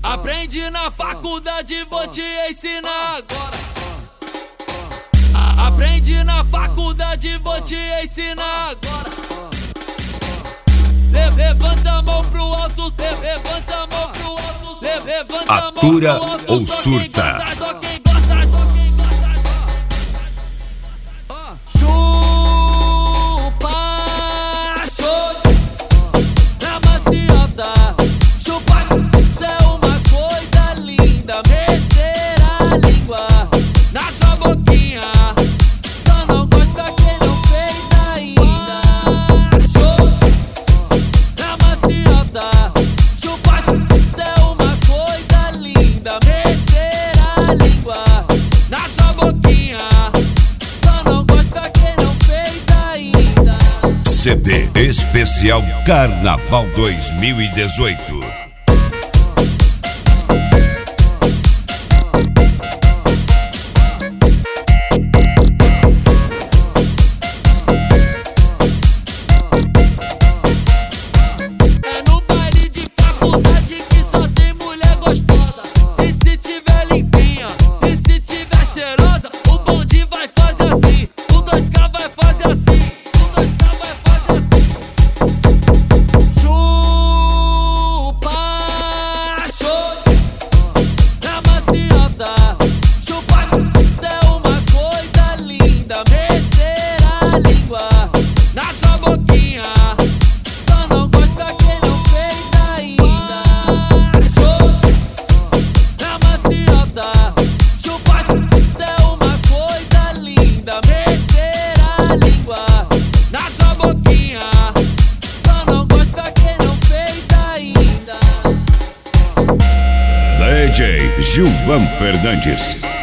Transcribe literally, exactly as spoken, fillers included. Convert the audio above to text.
Aprende na faculdade, vou te ensinar agora. Aprende na faculdade, vou te ensinar agora. Levanta a mão pro alto, levanta a mão pro alto, levanta a mão pro Atura alto. ou surta? Só quem gosta, só quem gosta, chupa, chupa na maciota. Chupa, isso é uma coisa linda. Meter a língua na sua boquinha. Só não gosta quem não fez ainda. Chupa na maciota. Chupa, isso é uma coisa linda. Meter a língua na sua boquinha. Só não gosta quem não fez ainda. C D Especial Carnaval dois mil e dezoito. É no baile de faculdade que só tem mulher gostosa. E se tiver limpinha, e se tiver cheirosa, o bonde vai fazer assim, o dois K vai fazer assim, o dois K vai fazer assim. Chupa, chupa na maciota. Chupa, é uma coisa linda. Meter a língua na sua boquinha. Só não gosta quem não fez ainda. Chupa na maciota. Chupa, é uma coisa linda. Meter a língua na sua boquinha. Só não gosta quem não fez ainda. D J Gilvan Fernandes.